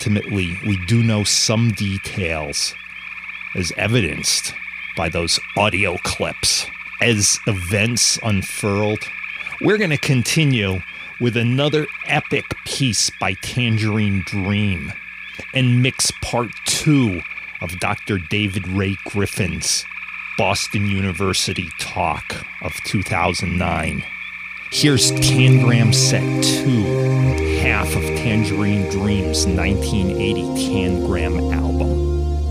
ultimately, we do know some details, as evidenced by those audio clips. As events unfurled, we're going to continue with another epic piece by Tangerine Dream and mix part 2 of Dr. David Ray Griffin's Boston University talk of 2009. Here's Tangram Set 2, half of Tangerine Dream's 1980 Tangram album.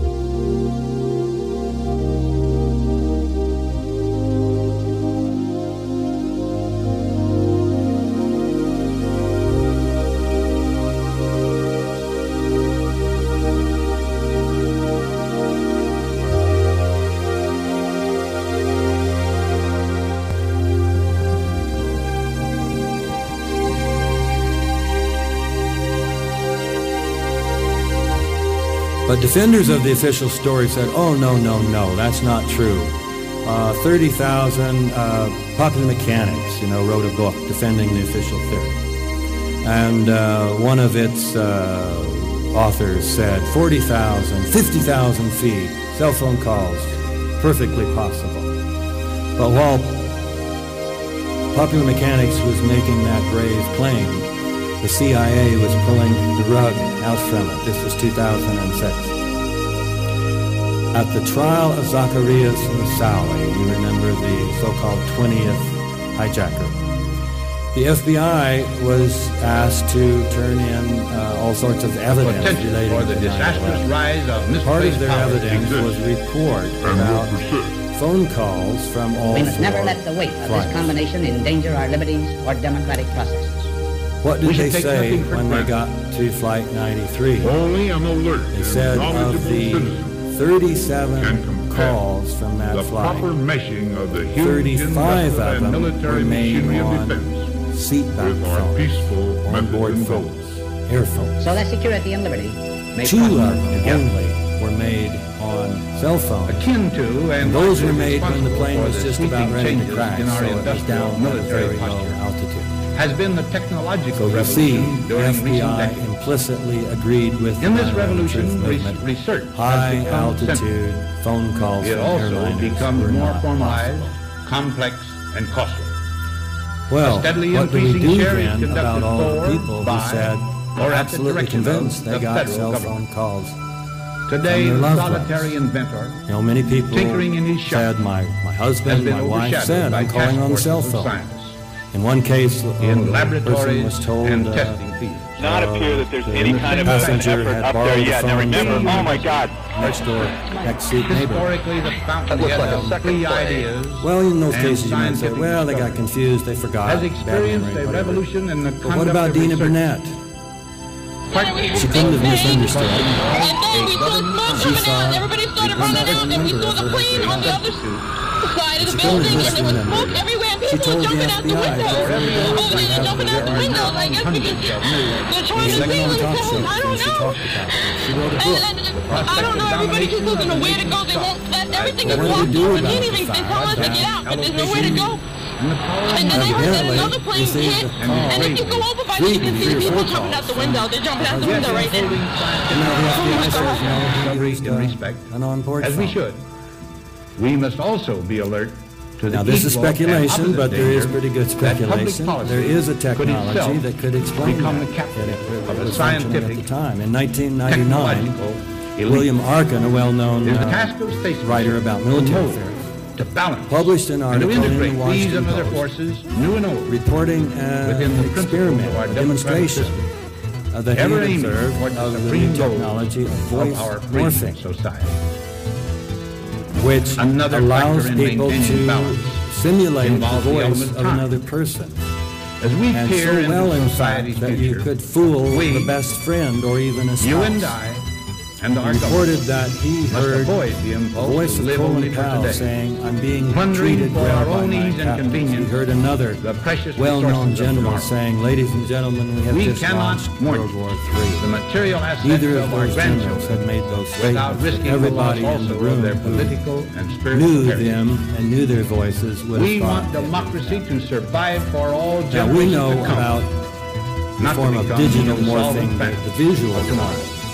But defenders of the official story said, oh, no, that's not true. 30,000 Popular Mechanics, wrote a book defending the official theory. And one of its authors said 40,000, 50,000 feet, cell phone calls, perfectly possible. But while Popular Mechanics was making that brave claim, the CIA was pulling the rug out from it. This was 2006. At the trial of Zacarias Moussaoui, you remember the so-called 20th hijacker, the FBI was asked to turn in all sorts of evidence relating to the disastrous rise of part of their evidence was a report about phone calls from all We must never let the weight of this combination endanger our liberties or democratic processes. What did they say when they got to Flight 93? Only an alert. They said of the 37 calls from that flight, 35 of them were made on seatbelt phones, onboard phones, earphones. So that security and liberty may 2 of them only were made on cell phones. Akin to and those were made when the plane was just about ready to crash, so it was down at a very low altitude. Has been the technological so you see, the FBI implicitly agreed with in this revolution. Research high altitude phone calls it from also airliners becomes were more not formalized, possible. Complex, and costly. Well, what do we do then about all the forward people by who said or are at the absolutely direction convinced they of the got federal cell government? phone calls Today, from their the loved solitary ones? inventor, Many people tinkering in his shop, said, my husband, my wife said, I'm calling on the cell phone. In one case, in a person was told and testing fields. Not appear that there's any kind of passenger effort had up there borrowed yet. the Now phone remember, from oh my God. next door, next seat neighbor. Historically, the fountainhead of free ideas. Well, in those cases, you might say, scientific well, they got discovery confused, they forgot. has bad experienced memory, a whatever. revolution in the But what about Dina Burnett? She couldn't have misunderstood. And then we saw smoke coming out, and everybody started running out, and we saw the plane on the other side of the building, and there was smoke everywhere, and people were jumping out the window. Oh, they were jumping out the window, I guess because they're trying to see what's happening. I don't know. She wrote a book. And I don't know, everybody just doesn't know where to go. They won't let, everything is blocked off. They can't even, they tell us to get out, but there's nowhere to go. And then they heard that another plane hit, and if you go over by there, you can see the people jumping out the window. They're jumping out the window right now. in respect, an on-board as phone. we should. We must also be alert to the Now, this is equal and speculation, opposite but there is danger pretty good that public speculation. policy There is a could technology itself that could explain become that. the captain It of the was functioning at the scientific, time. In 1999, technological elite. William Arkin, a well-known It is the task of statesmanship writer about military to mold, affairs, to balance, published an and to article in the integrate these Washington and other Post forces, new and old, reporting within the an principles experiment, of our a democratic demonstration system, that he ever had aiming observed towards the of the supreme new goal technology of of voice our free morphing, society. which Another allows factor in people maintaining to balance simulate the involves the voice element of time. another person. As we And peer so into well, in society's fact, that you future, could fool we, the best friend or even a spouse. you and I, and our He reported government that he must heard avoid the the impulse voice to of live Colin only for Powell today, saying, I'm being plundering treated for well our by own my ease and captains. He convenience heard another the precious well-known resources of general tomorrow. saying, ladies and gentlemen, we have We just cannot launched mortgage World War the III. material assets Neither of of our those generals grandchildren had made those without statements. risking the Everybody loss in the also room of their who political and spiritual knew heritage. them and knew their voices would We have want thought. democracy to survive for all Now generations we know to come, about the not form to of become digital the solvent morphing, fact the visual of tomorrow. part.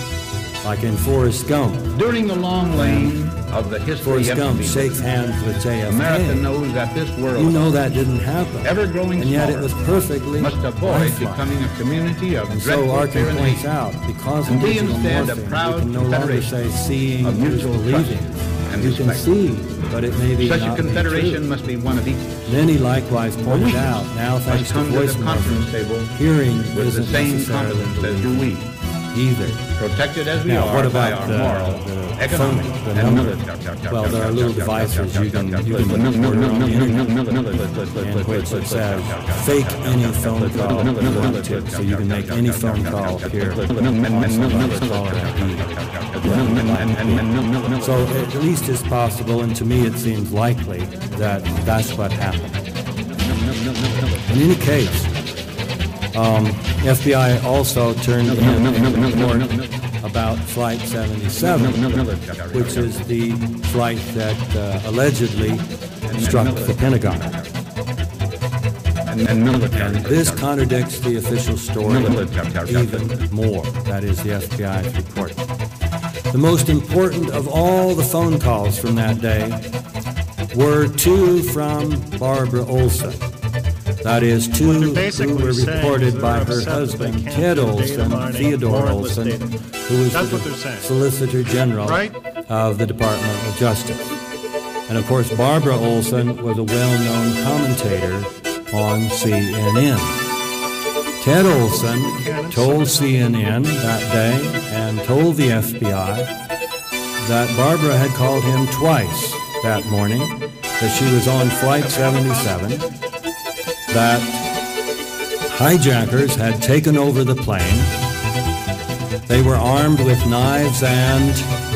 like in Forrest Gump. During the long lane of the history Forrest of Gump people, shakes hands with JFK. America knows that this world, You know that didn't happen. ever-growing And yet it smaller, was perfectly must avoid lifelike. becoming a community of And so dreadful Arkin fear and points hate. out, because of And be digital instead a morphing, proud you can no longer confederation say seeing of is mutual believing. trust and You can respect. see, but it may be Such a not be confederation true. must be one of equals. Then he likewise pointed out, now thanks Must to come to voice the conference morphing, table hearing with the isn't same necessarily confidence as do believing we, either. protected as we Now, are what by about our the moral, economic, the and number? military. Well, there are little devices you can order on the internet in which it says fake any phone call you want to, so you can make any phone call here on somebody's caller ID. So at least it's possible, and to me it seems likely that that's what happened. In any case, FBI also turned in a report about Flight 77, which is the flight that allegedly struck the Pentagon. And this contradicts the official story even more. That is the FBI's report. The most important of all the phone calls from that day were two from Barbara Olson. That is, two who were reported by her husband, Ted Olson, Theodore Olson, who was the Solicitor General of the Department of Justice. And of course, Barbara Olson was a well-known commentator on CNN. Ted Olson told CNN that day and told the FBI that Barbara had called him twice that morning, that she was on Flight 77, that hijackers had taken over the plane. They were armed with knives, and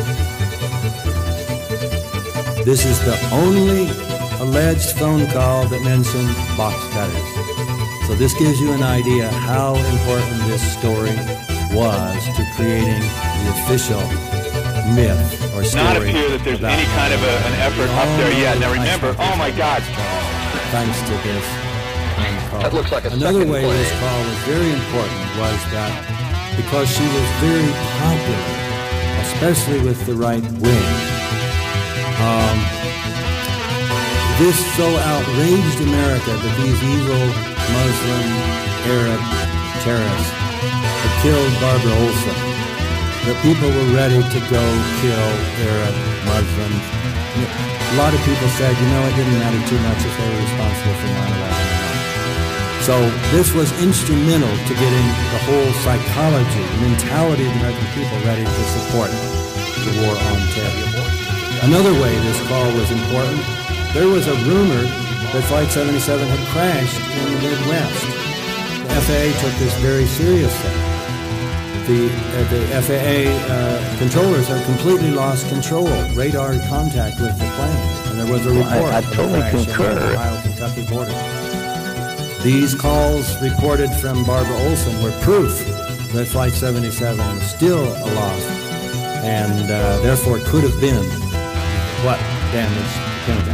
this is the only alleged phone call that mentioned box cutters. So this gives you an idea how important this story was to creating the official myth or story. Not appear that there's any kind of an effort up there yet. Now remember, oh my God. Thanks to this call. That looks like a Another second way play. this call was very important was that because she was very popular, especially with the right wing, this so outraged America that these evil Muslim Arab terrorists had killed Barbara Olson, that people were ready to go kill Arab Muslims. A lot of people said, you know, it didn't matter too much if they were responsible for 9/11 or not. So this was instrumental to getting the whole psychology, mentality of the American people ready to support the war on terror. Another way this call was important, there was a rumor that Flight 77 had crashed in the Midwest. The FAA took this very seriously. The FAA controllers have completely lost control, radar contact with the plane, and there was a report I totally of a crash concur. on the Ohio-Kentucky border. These calls reported from Barbara Olson were proof that Flight 77 was still aloft and therefore could have been what damaged the Pentagon.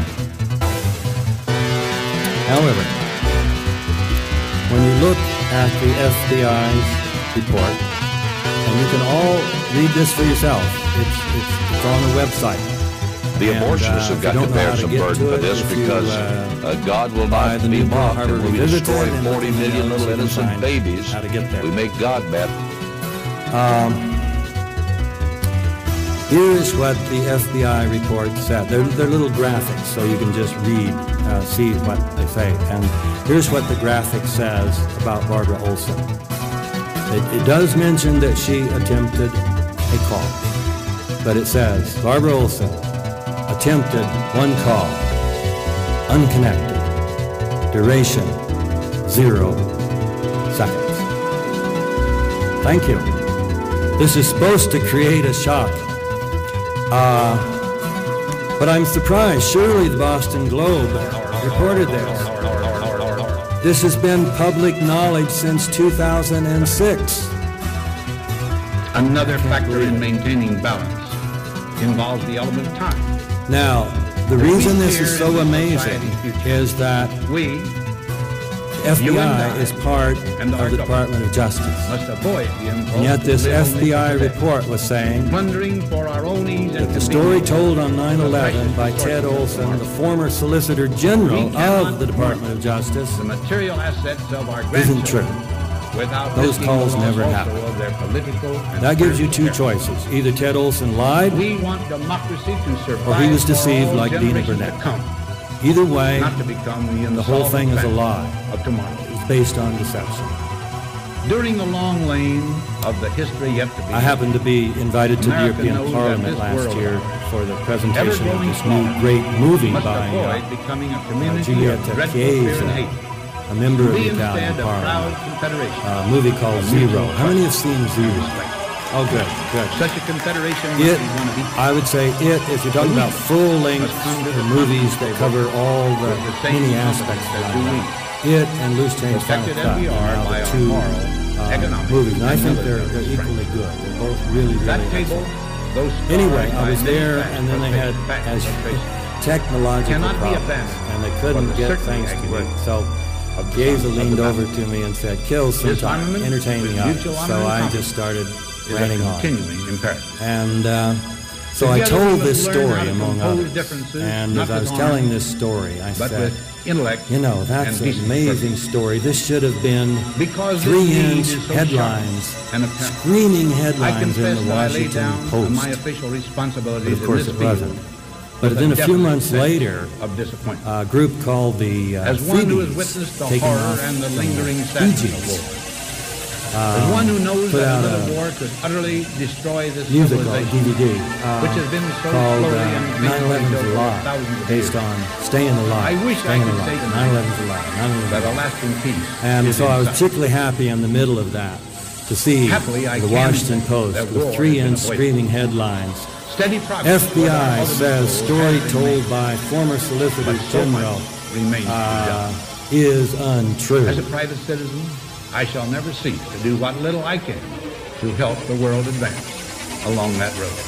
However, when you look at the FBI's report, and you can all read this for yourself, it's on the website. The abortionists have got to bear some burden for this because God will not be mocked, and when we destroy 40 million little innocent babies, we make God mad. Here's what the FBI report said. They're little graphics, so you can just read, see what they say. And here's what the graphic says about Barbara Olson. It does mention that she attempted a call, but it says, Barbara Olson attempted one call, unconnected, duration 0 seconds. Thank you. This is supposed to create a shock. But I'm surprised. Surely the Boston Globe reported this. This has been public knowledge since 2006. Another factor in maintaining balance involves the element of time. Now, the reason this is so amazing is that we The FBI is part of the Department of Justice. And yet this FBI report was saying that the story told on 9/11 by Ted Olson, the former Solicitor General of the Department of Justice, isn't true. Those calls never happened. That gives you two choices. Either Ted Olson lied, or he was deceived like Dina Burnett. Either way, the whole thing is a lie. It's based on deception. During the long lane of the history yet to be, I happened to be invited to the European Parliament last year for the presentation of this new great movie by Giulietta Chiesa, a member of the Italian Parliament, a movie called Zero. How many have seen Zero? Oh, good, good. Such a confederation I would say if you're talking about full-length movies that cover all the many aspects of life, it and Loose Change Final Cut are now the two movies. And I think they're equally good. They're both really, really excellent. Anyway, I was there, and then they had technological problems, and they couldn't get things to work. So Chiesa leaned over to me and said, "Kill sometime, entertain the audience." So I just started running on. And so I told this story, among others. And as I was telling this story, I said, you know, that's an amazing story. This should have been 3-inch headlines, screaming headlines in the Washington Post. But of course it wasn't. But then a few months later, a group called the Phoebes, taken off from the Fiji's, put out a musical DVD called 9/11's a Lie, based on Staying Alive, 9/11's a Lie, 9/11. And so I was particularly happy in the middle of that to see the Washington Post with 3-inch screaming headlines. FBI says story told by former Solicitor General is untrue. As a private citizen, I shall never cease to do what little I can to help the world advance along that road.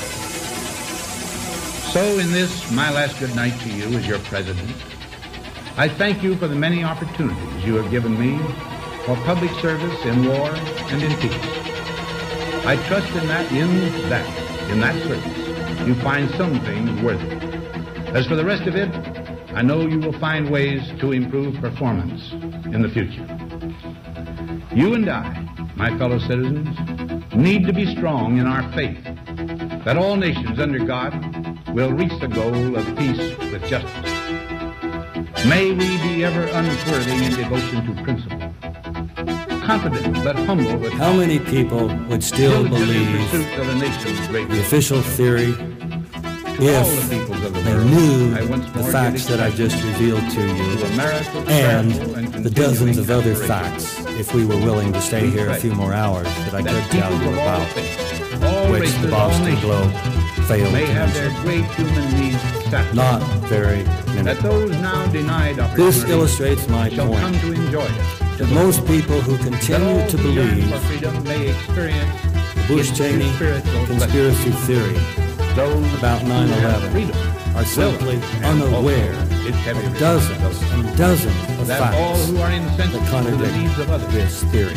So in this, my last good night to you as your president, I thank you for the many opportunities you have given me for public service in war and in peace. I trust in that service, you find some things worthy. As for the rest of it, I know you will find ways to improve performance in the future. You and I, my fellow citizens, need to be strong in our faith that all nations under God will reach the goal of peace with justice. May we be ever unswerving in devotion to principle, confident but humble with how many people would still believe the official theory if they knew the facts that I just revealed to you and the dozens of other facts, if we were willing to stay here a few more hours, that I could tell you about, which the Boston Globe failed to mention. Not very many. This illustrates my point that most people who continue to believe the Bush-Cheney conspiracy theory about 9/11 are simply unaware of dozens and dozens of facts that contradict this theory.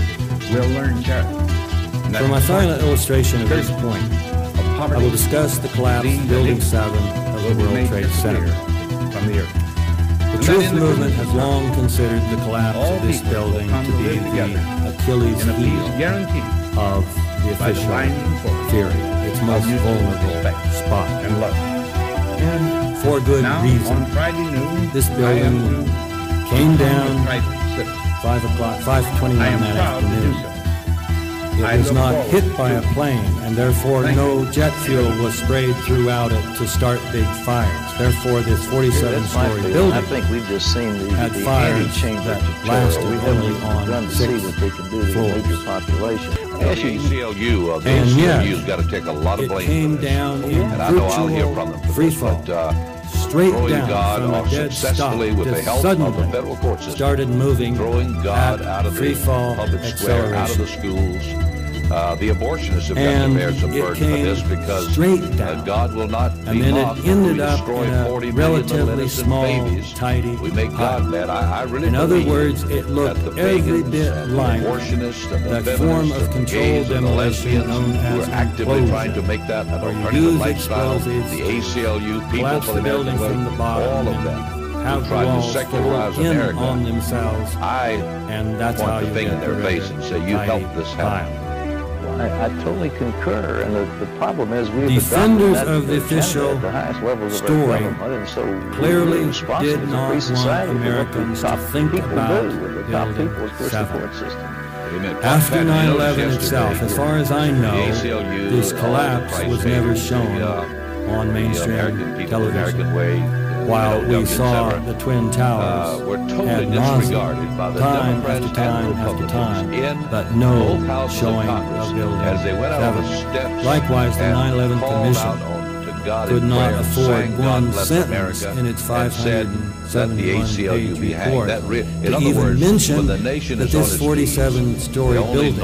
For my final illustration of this point, I will discuss the collapse of Building 7 of the World Trade Center. The Truth Movement has long considered the collapse of this building to be the Achilles heel of the official theory, its most vulnerable spot. And for good reason. This building came down 5:21 that afternoon. It was not hit by a plane, and therefore no jet fuel was sprayed throughout it to start big fires. Therefore, this 47-story building had fires that lasted only on 6 floors. And yet, it came down in virtual freefall, straight down from a dead stop, just suddenly started moving at freefall acceleration. The abortionists have got to bear some burden for this because God will not be mocked. And then it ended up destroy in a 40 relatively innocent small, babies. tidy We make God mad. I really In other believe words, it looked that the every pagans bit and the like abortionists and the that feminists form of and the controlled gays and the demolition lesbians known who as are actively implosion, trying to make that an where you alternative use lifestyle, explosives, the ACLU, People collapse for the the building American from the Way, bottom, all of and them have the tried to walls secularize fall in America. on themselves, and that's how point you the thing get in their the face and say, you helped this happen. I totally concur, and the problem is we Defenders of the official story clearly did not want Americans to think about building 7. After 9/11 itself, as far as I know, this collapse was never shown on mainstream television. While we saw the Twin Towers ad nauseam, time after time after time, but no showing of Building 7. Likewise, the 9/11 Commission could not afford one sentence in its 571-page report to even mention that this 47-story building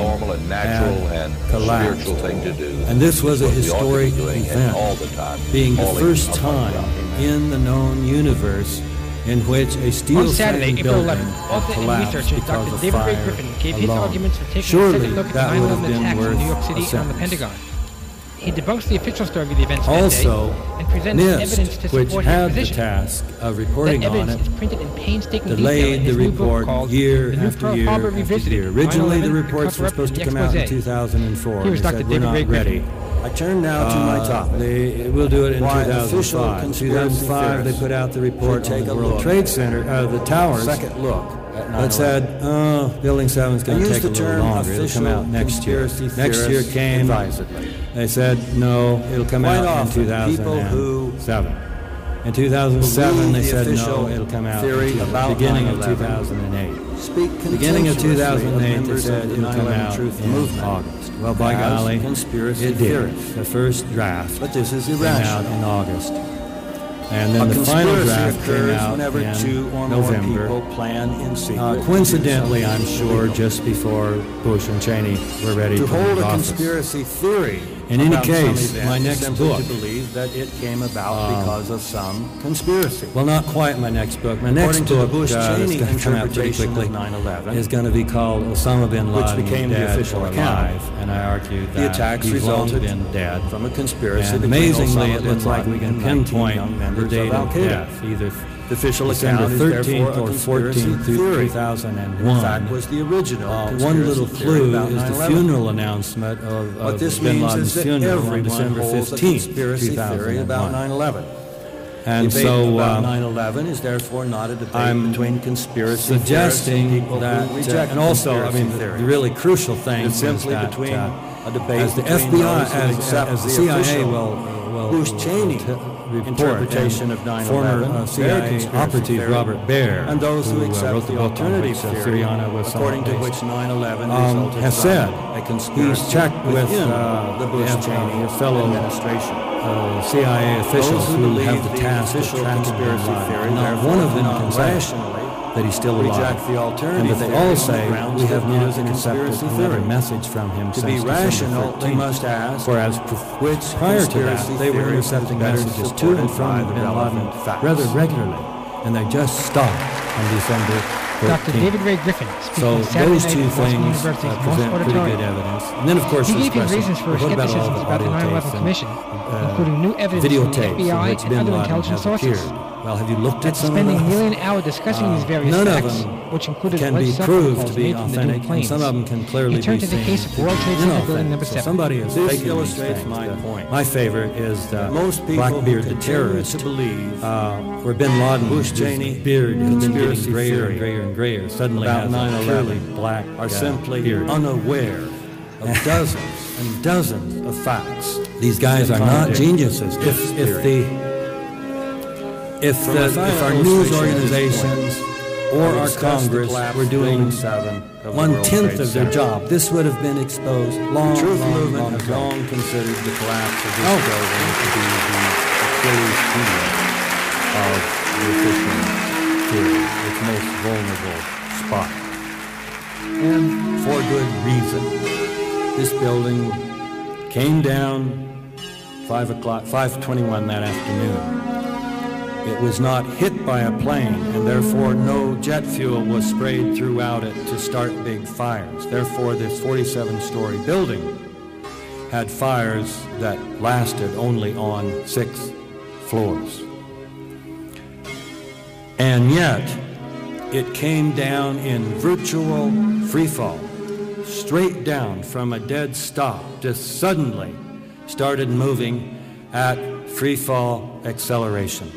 had collapsed. And this was a historic event, being the first time in the known universe in which a steel On Saturday, April 11th, had author and collapsed researcher because Dr. of David Ray fire Griffin gave his alone. arguments for taking a Surely second look at the that would have 9/11 been attacks in worth New York a City and the sentence. Pentagon. He debunks the official story of the events that Also, day and presents evidence NIST, to which support had his the position. task of reporting That on evidence it, is printed in painstaking detail delayed in the his new book report called year The New after Pearl year Harbor after Revisited, year. Originally, 9/11, the reports were cover-up, supposed to and come out in expose. 2004. Here's They Dr. said, we're David not Ray ready. Griffin. I turn now to my topic. We'll do it in 2005. In 2005, they put out the report on the World Trade Center, the towers. Second look at 9/11. But said, Building 7 is going to take a little longer. It'll come out next year. Next year came. They said, no, it'll come out in 2007. In 2007, they said, no, it'll come out in the beginning of 2008. Beginning of 2008, they said it'll come out in August. Well, by golly, it did. The first draft came out in August. And then the final draft came out in November. Coincidentally, I'm sure, just before Bush and Cheney were ready to hold a conspiracy theory. In any case, my next book, to believe that it came about because of some conspiracy. well, not quite my next book. My next book, Bush that's Cheney going to come out pretty interpretation quickly, of 9/11, is going to be called Osama bin Laden, which became the Dead official or account. Alive, and I argued The that attacks he's long resulted been dead. from a conspiracy And between amazingly, Osama it bin looks like we Laden can and 19 pinpoint young the members date of of Al-Qaeda. death, either The official December account is 13th therefore or a conspiracy 14th through theory. 2001. In fact, was the original One little clue about is the 9/11. funeral announcement of What this bin means Laden's is that funeral on everyone December holds a 15th, conspiracy theory about 2001. 9/11. And Debate so about 9/11 is therefore not a debate I'm between conspiracy suggesting theorists and people that, who reject and also, I conspiracy mean, theories. the really crucial thing It's is simply that, between a debate as the between FBI, those who accept as the the CIA official will Bush Cheney report, interpretation and of 9/11, former their CIA conspiracy operative theory, Robert Baer, and those who accept wrote the the book on alternative which theory, Syriana was according to based, which 9/11 resulted has from said a conspiracy he's checked with within the Bush his Cheney fellow administration. CIA officials Those who believe have the the task of official tracking conspiracy bin Laden, theory, not therefore one of them not can say rationally that he's still alive. reject the alternative And but they theory all on say the grounds we that have it not is a intercepted conspiracy another theory. message from him To since be December rational, 13th. they must ask Whereas which prior to that, conspiracy they were theory intercepting is best messages to and supported by from the bin Laden relevant facts. rather regularly, and they just stopped on December 13th. Dr. David Ray Griffin, speaking So Saturday those night two at Boston things University's Moss present pretty good Auditorium. evidence. And then, of course, He there's gave his question, reasons for what about all skepticism the about the audio 9/11 tapes and, Commission, including new evidence from the videotapes in FBI which and bin other Laden intelligence has sources. appeared? Well, have you looked at After some of spending those? nearly an hour discussing these various None of facts, them which included can alleged be proved to self-reports be made from the authentic, doomed and planes. some of them can clearly He turned be to the seen case of World Trade Center Building Number inauthentic. So 7. somebody is This faking these illustrates things. my point. My favorite is that Most people Blackbeard, who the continue terrorist, to believe where bin Laden, Bush his Cheney beard has been getting conspiracy grayer theory and grayer and grayer, suddenly about has a 9/11 purely black are simply beard. unaware of dozens and dozens of facts. These guys are not geniuses. If our news organizations or our Congress were doing 1/10 of their job, this would have been exposed long, The truth long, movement long has ago. long considered the collapse of this building to be the Achilles heel of the official theory, its most vulnerable spot. And for good reason. this building came down 5:21 that afternoon. It was not hit by a plane, and therefore no jet fuel was sprayed throughout it to start big fires. Therefore, this 47-story building had fires that lasted only on 6 floors. And yet, it came down in virtual freefall, straight down from a dead stop, just suddenly started moving at freefall acceleration.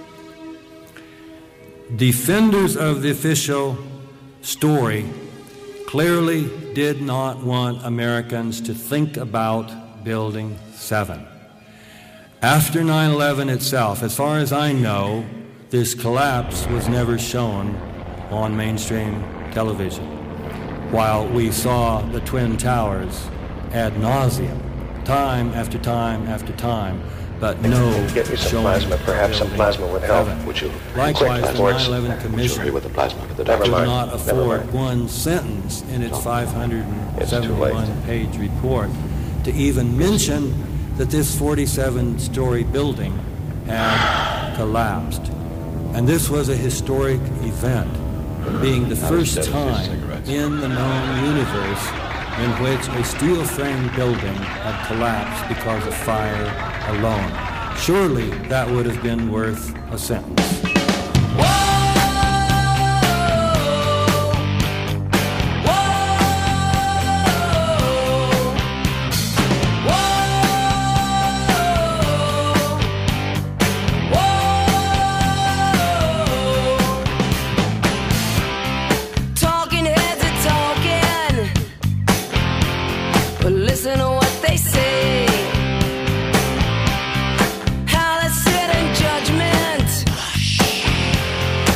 Defenders of the official story clearly did not want Americans to think about Building 7. After 9/11 itself, as far as I know, this collapse was never shown on mainstream television, while we saw the Twin Towers ad nauseum, time after time after time, but no get me some plasma. Perhaps some plasma would help. Would you? Likewise, the 9/11 Commission with the plasma for the did not afford one sentence in its 571-page report to even mention that this 47-story building had collapsed. And this was a historic event, being the first time in the known universe in which a steel-framed building had collapsed because of fire alone. Surely that would have been worth a sentence. Listen to what they say. How they sit in judgment.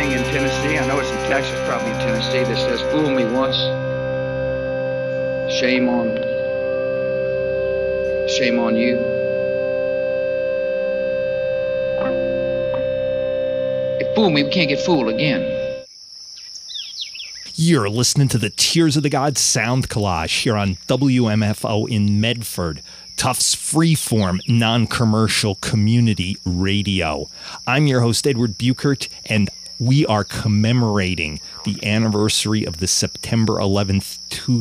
thing in Tennessee. I know it's in Texas, probably in Tennessee, that says, "Fool me once, shame on you." If fool me, we can't get fooled again. You're listening to the Tears of the Gods Sound Collage here on WMFO in Medford, Tufts Freeform non-commercial community radio. I'm your host, Edward Buchert, and we are commemorating the anniversary of the September 11th,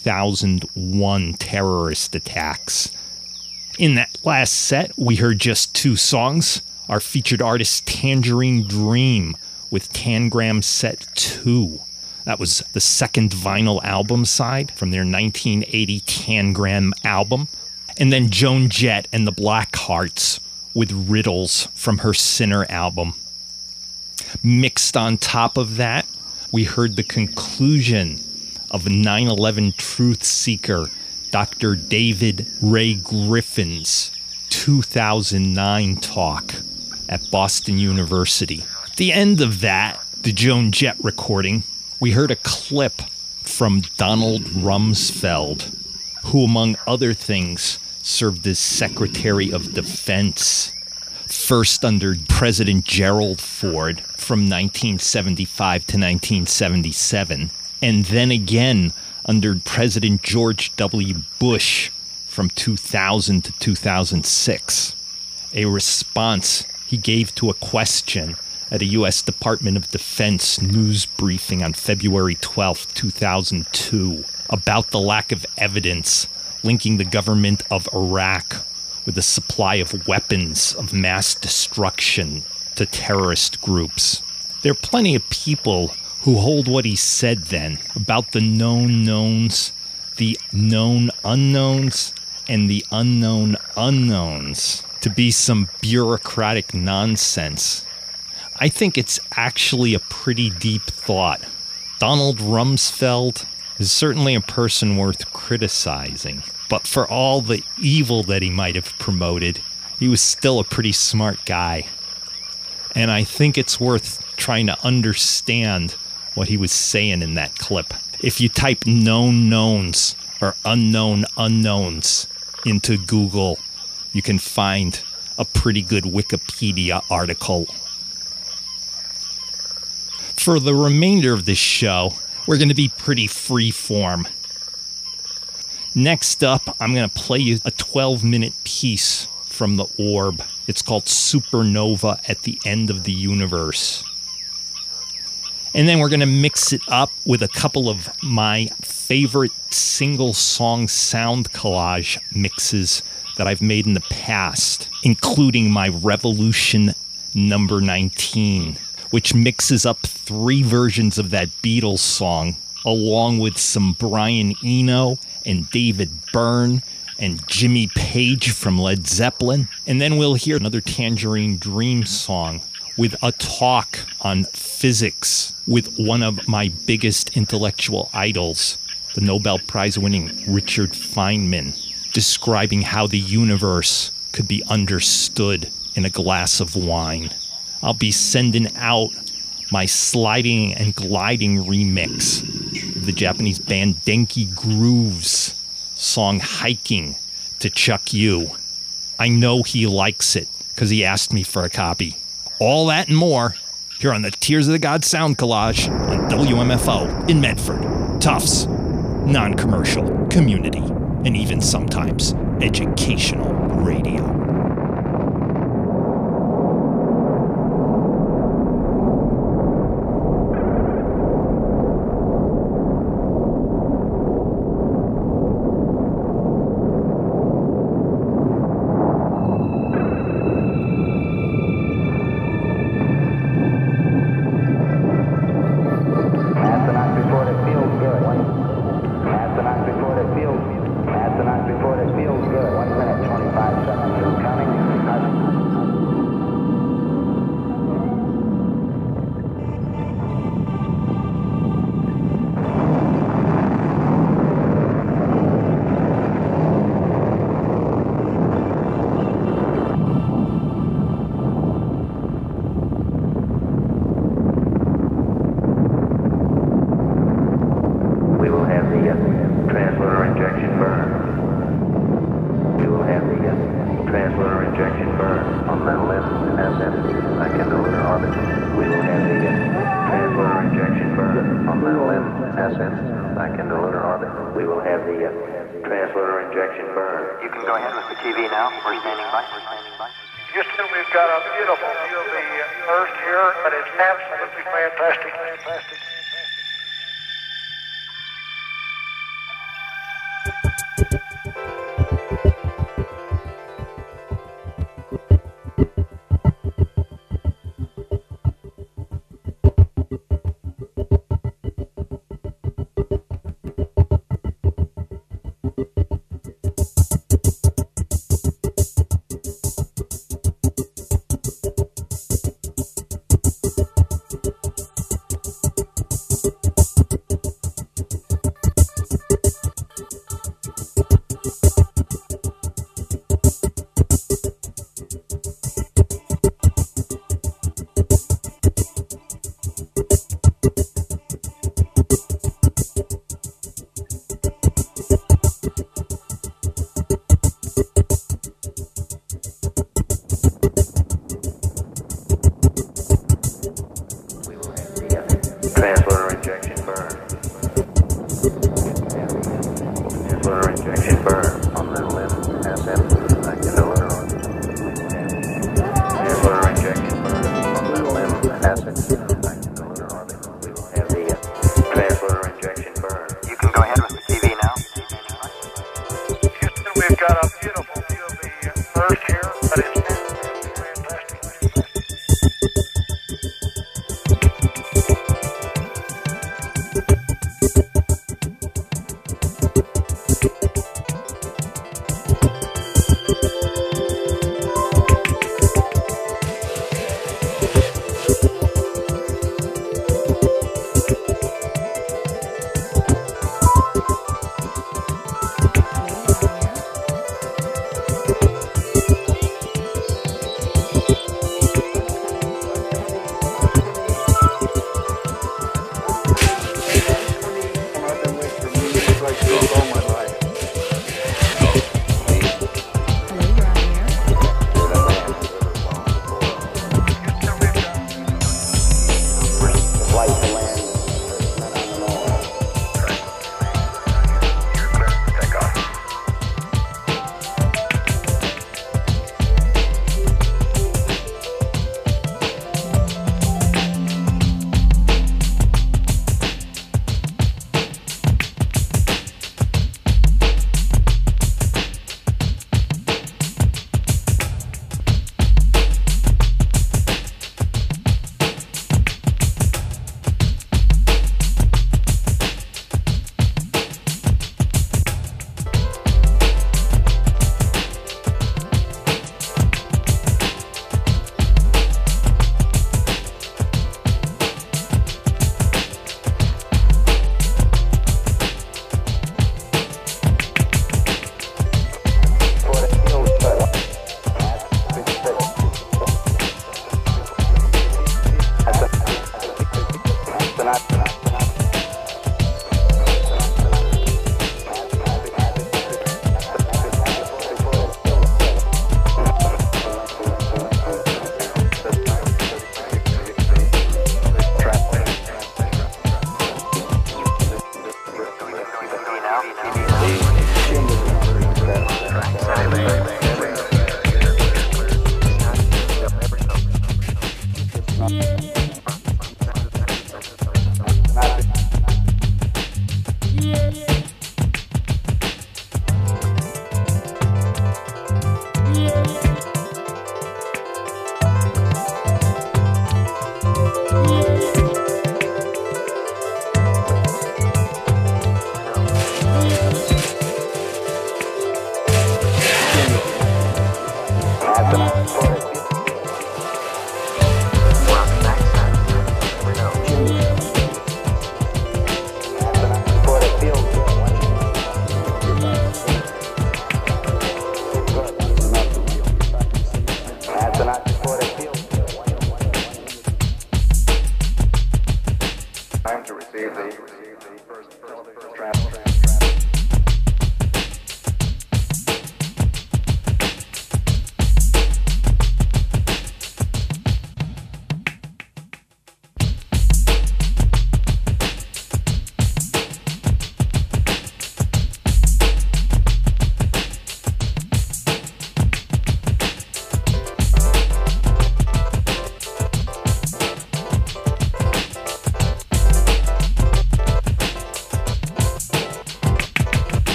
2001 terrorist attacks. In that last set, we heard just two songs. Our featured artist, Tangerine Dream, with Tangram Set 2. That was the second vinyl album side from their 1980 Tangram album. And then Joan Jett and the Blackhearts with Riddles from her Sinner album. Mixed on top of that, we heard the conclusion of 9/11 truth seeker Dr. David Ray Griffin's 2009 talk at Boston University. At the end of that, the Joan Jett recording, we heard a clip from Donald Rumsfeld, who, among other things, served as Secretary of Defense, first under President Gerald Ford from 1975 to 1977, and then again under President George W. Bush from 2000 to 2006. A response he gave to a question at a U.S. Department of Defense news briefing on February 12, 2002, about the lack of evidence linking the government of Iraq with a supply of weapons of mass destruction to terrorist groups. There are plenty of people who hold what he said then about the known knowns, the known unknowns, and the unknown unknowns to be some bureaucratic nonsense. I think it's actually a pretty deep thought. Donald Rumsfeld is certainly a person worth criticizing, but for all the evil that he might have promoted, he was still a pretty smart guy. And I think it's worth trying to understand what he was saying in that clip. If you type known knowns or unknown unknowns into Google, you can find a pretty good Wikipedia article. For the remainder of this show, we're going to be pretty free-form. Next up, I'm going to play you a 12-minute piece from The Orb. It's called Supernova at the End of the Universe. And then we're going to mix it up with a couple of my favorite single-song sound collage mixes that I've made in the past, including my Revolution number 19, which mixes up 3 versions of that Beatles song, along with some Brian Eno and David Byrne and Jimmy Page from Led Zeppelin. And then we'll hear another Tangerine Dream song with a talk on physics with one of my biggest intellectual idols, the Nobel Prize-winning Richard Feynman, describing how the universe could be understood in a glass of wine. I'll be sending out my sliding and gliding remix of the Japanese band Denki Groove's song Hiking to Chuck Yu. I know he likes it because he asked me for a copy. All that and more here on the Tears of the Gods Sound Collage on WMFO in Medford, Tufts, non-commercial, community, and even sometimes educational radio. Astronaut report, it feels good. 1 minute, 25 seconds. back into lunar orbit. We will have the translator injection burn on the LM ascent back into lunar orbit. We will have the translator injection burn. You can go ahead with the TV now. We're standing by. Houston, we've got a beautiful view of the Earth here, and it's absolutely fantastic. Translator injection burn. Translator injection burn on the LM ascent back into lunar orbit. Translator injection burn on the LM ascent back into lunar orbit. We will have the translator injection burn. You can go ahead with the TV now. Houston, we've got a beautiful view of the Earth here, but it's absolutely fantastic.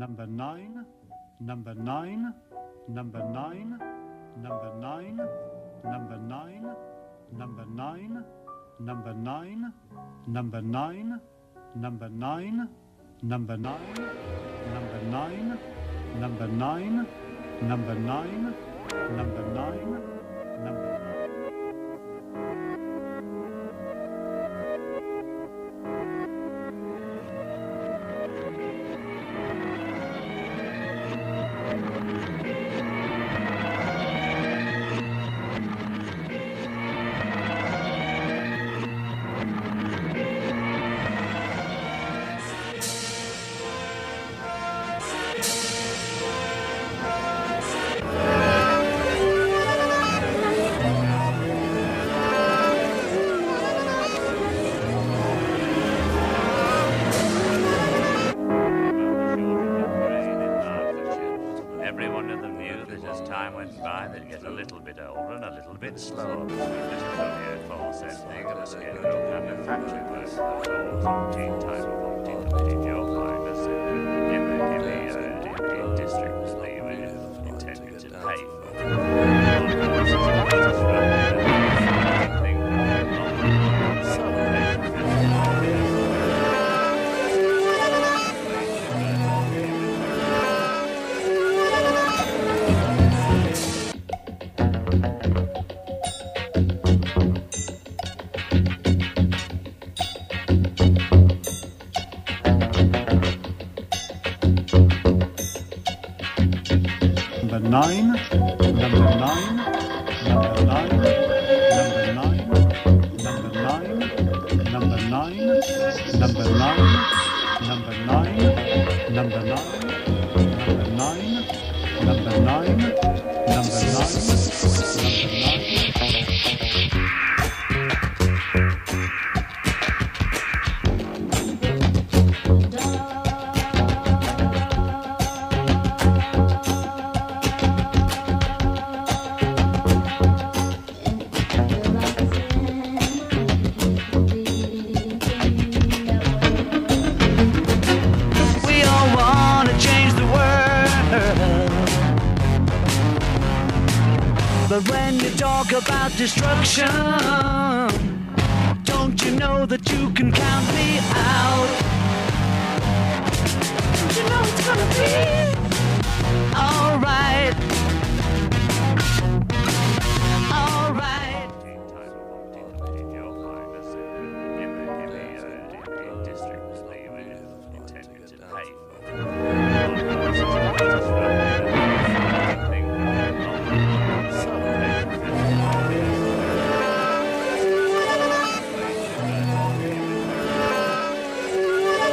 number 9, number 9, number 9, number 9, number 9, number 9, number 9, number 9, number 9, number 9, number 9, number 9, number 9, number 9, number 9. Everyone of the view that as time went by, they'd get a little bit older and a little bit slower. This false ending of the schedule manufactured by the type of optical in your mind as in the districts that you intended to pay Number 9, number 9, number 9, number 9, number 9, number 9, number 9, number 9, number 9, number 9, number 9, number 9. But when you talk about destruction, don't you know that you can count me out? Don't you know it's gonna be alright? Alright. in your mind as in the districts that you intended to pay for.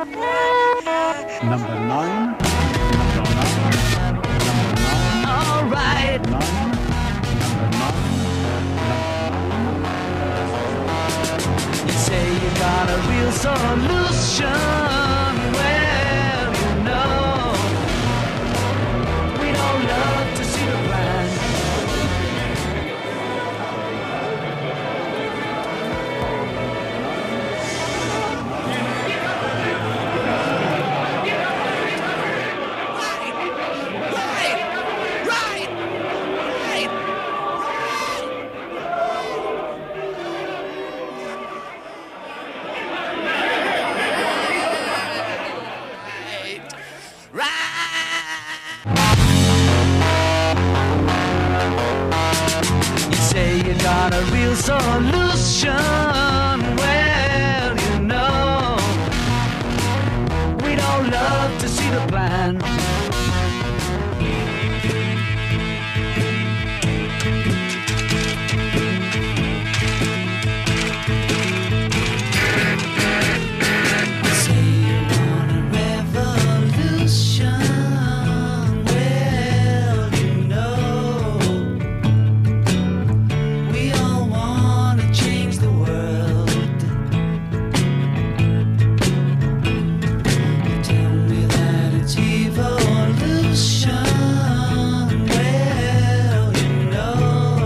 Number 9. All right. You say you got a real solution. Well, you know, we don't love to see the plan. Got a real solution. Well, you know, we don't love to see the plan. Say you want a revolution. Well, you know, change the world. You tell me that it's evolution. Well, you know,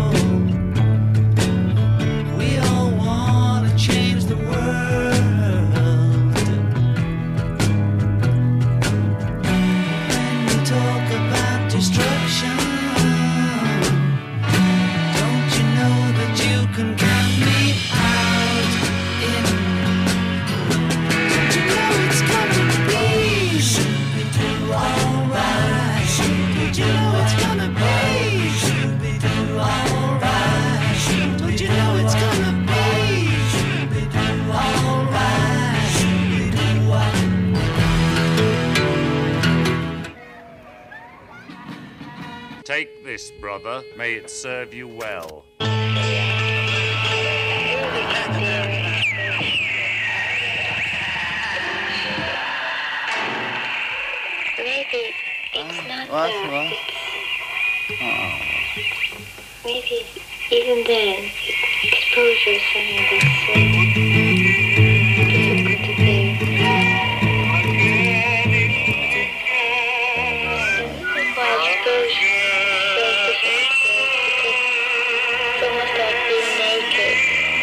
we all want to change the world. When we talk about destruction, don't you know that you can count me out in? Don't you know it's gonna be? Should we do alright? Don't you know it's gonna be? Should we do alright? Don't you know it's gonna be? Should we do alright? Should we do Take this, brother. May it serve you well. Maybe it's not there. Maybe even then, exposure is something that's difficult to bear. Why exposure is so difficult to bear? Because it's almost like being naked.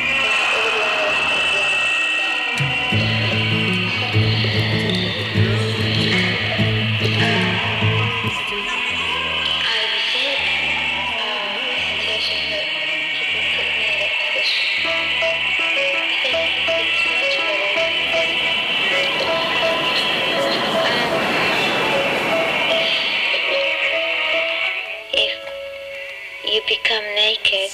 You become naked.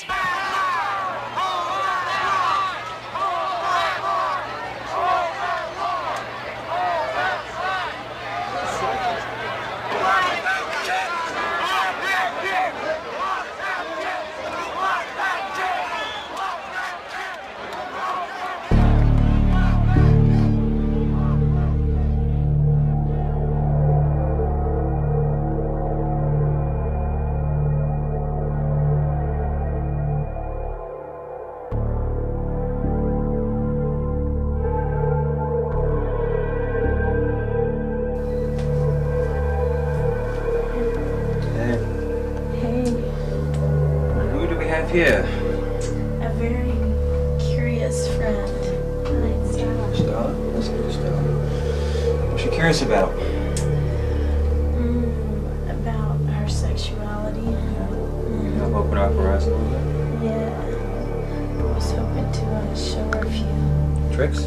Here. A very curious friend. Hi, Stella. Stella? That's good, Stella. What's she curious about? About her sexuality. You help open up her eyes a little bit? Yeah. I was hoping to show her a few. Tricks?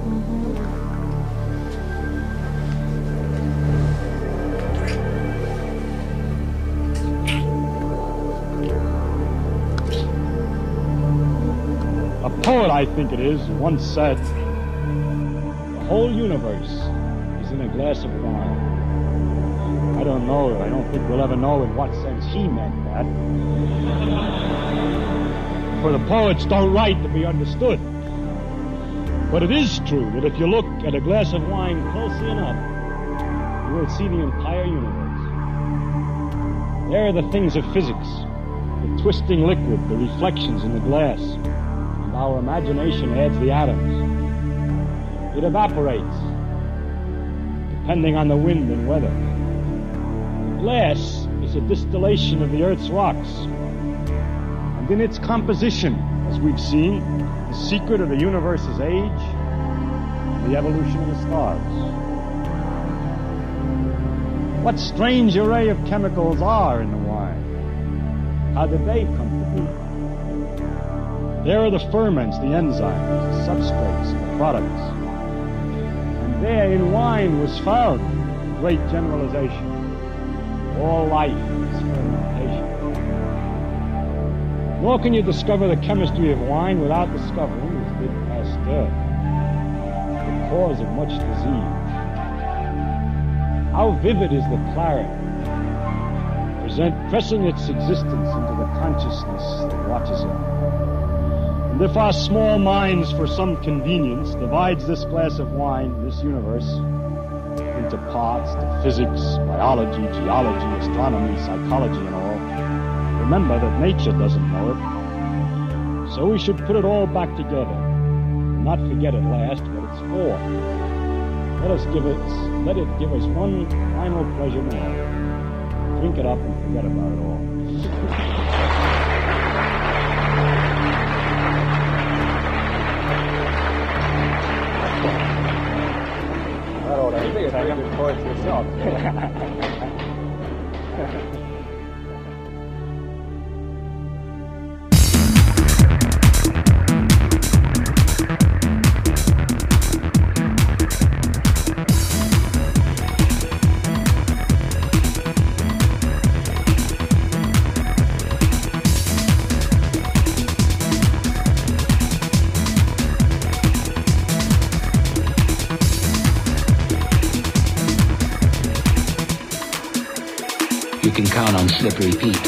A poet, I think it is, once said, the whole universe is in a glass of wine. I don't know, I don't think we'll ever know in what sense he meant that. For the poets don't write to be understood. But it is true that if you look at a glass of wine closely enough, you will see the entire universe. There are the things of physics, the twisting liquid, the reflections in the glass, and our imagination adds the atoms. It evaporates, depending on the wind and weather. The glass is a distillation of the Earth's rocks, and in its composition, as we've seen, the secret of the universe's age, and the evolution of the stars. What strange array of chemicals are in the wine? How did they come to be? There are the ferments, the enzymes, the substrates, and the products. And there in wine was found the great generalization. All life is fermentation. Nor can you discover the chemistry of wine without discovering, as did Pasteur, the cause of much disease. How vivid is the claret, pressing its existence into the consciousness that watches it. And if our small minds, for some convenience, divides this glass of wine, this universe, into parts, to physics, biology, geology, astronomy, psychology, and all, remember that nature doesn't know it. So we should put it all back together, and not forget at last what it's for. Let it give us one final pleasure more. Drink it up and forget about it all. I think it's like good points yourself. You can count on Slippery Pete.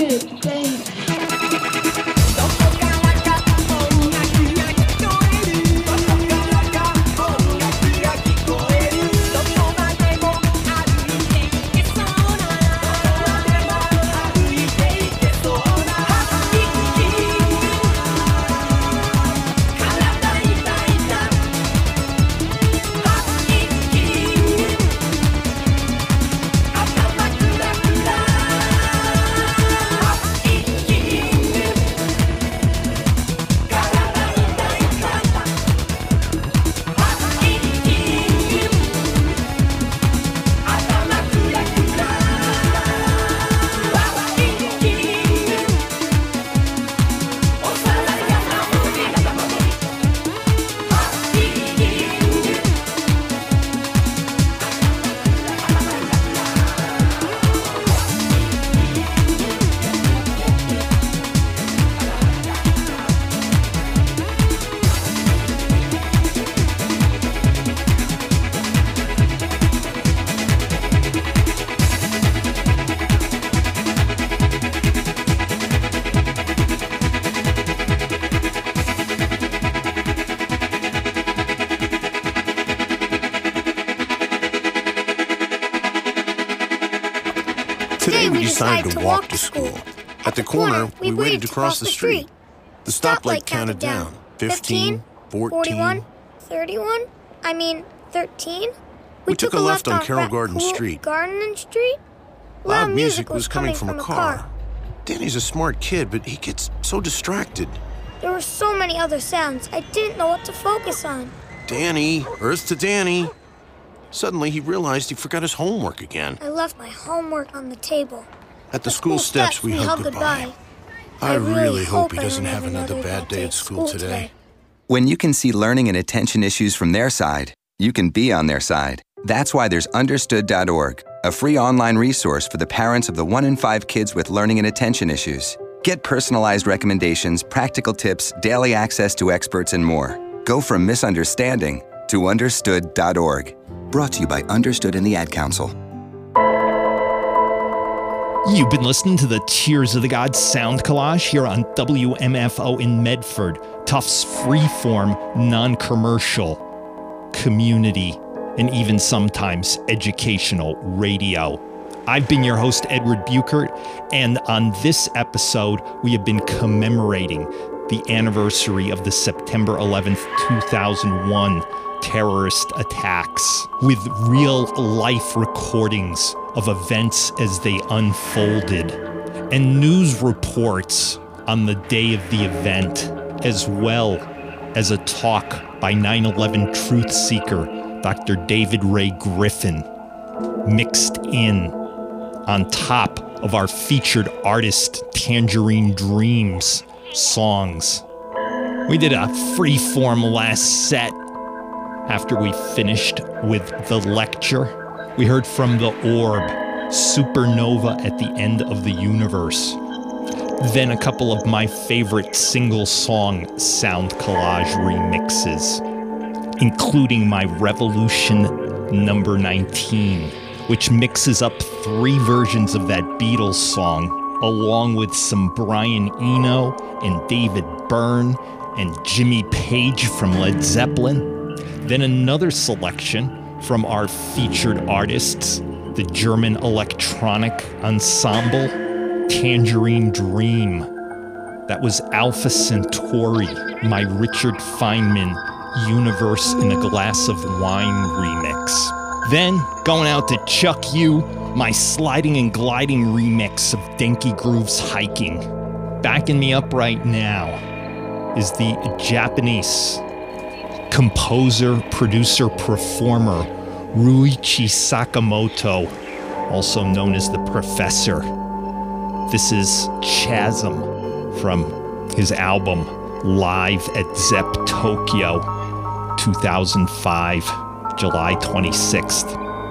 Today we decided to walk to school. At the corner, we waited to cross the street. The stoplight counted down. 15, 14, 31? I mean, 13? We took a left on Carroll Garden Street. Garden Street? Loud music was coming from a car. Danny's a smart kid, but he gets so distracted. There were so many other sounds, I didn't know what to focus on. Danny, Earth to Danny. Suddenly, he realized he forgot his homework again. I left my homework on the table. At the school steps, we hugged goodbye. I really hope he doesn't have another bad day at school today. When you can see learning and attention issues from their side, you can be on their side. That's why there's Understood.org, a free online resource for the parents of the 1 in 5 kids with learning and attention issues. Get personalized recommendations, practical tips, daily access to experts, and more. Go from misunderstanding to Understood.org. Brought to you by Understood and the Ad Council. You've been listening to the Tears of the Gods sound collage here on WMFO in Medford, Tufts freeform, non-commercial, community, and even sometimes educational radio. I've been your host, Edward Buchert, and on this episode, we have been commemorating the anniversary of the September 11th, 2001 terrorist attacks with real-life recordings of events as they unfolded and news reports on the day of the event, as well as a talk by 9/11 truth seeker Dr. David Ray Griffin, mixed in on top of our featured artist Tangerine Dream's songs. We did a freeform last set after we finished with the lecture. We heard from The Orb, Supernova at the End of the Universe. Then a couple of my favorite single song sound collage remixes, including my Revolution number 19, which mixes up 3 versions of that Beatles song, along with some Brian Eno and David Byrne and Jimmy Page from Led Zeppelin. Then another selection from our featured artists, the German electronic ensemble Tangerine Dream. That was Alpha Centauri, my Richard Feynman Universe in a Glass of Wine remix. Then, going out to Chuck U, my Sliding and Gliding remix of Denki Groove's Hiking. Backing me up right now is the Japanese composer, producer, performer Ruichi Sakamoto, also known as the Professor. This is Chasm from his album Live at Zepp Tokyo, 2005, July 26th.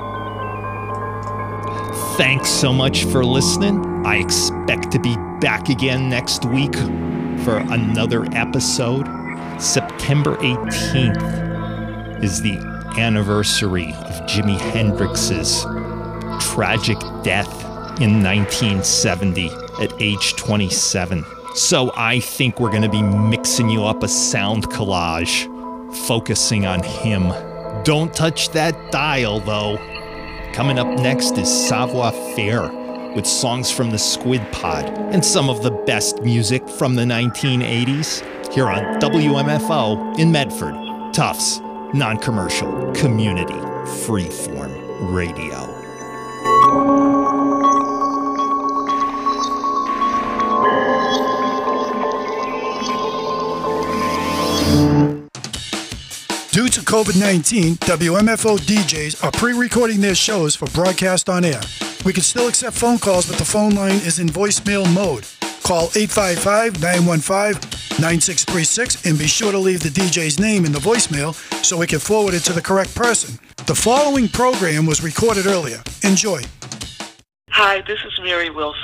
Thanks so much for listening. I expect to be back again next week for another episode. September 18th is the anniversary of Jimi Hendrix's tragic death in 1970 at age 27. So I think we're going to be mixing you up a sound collage, focusing on him. Don't touch that dial, though. Coming up next is Savoir Faire, with songs from the Squid Pod and some of the best music from the 1980s here on WMFO in Medford, Tufts, non-commercial, community, freeform radio. Due to COVID-19, WMFO DJs are pre-recording their shows for broadcast on air. We can still accept phone calls, but the phone line is in voicemail mode. Call 855-915-9636 and be sure to leave the DJ's name in the voicemail so we can forward it to the correct person. The following program was recorded earlier. Enjoy. Hi, this is Mary Wilson.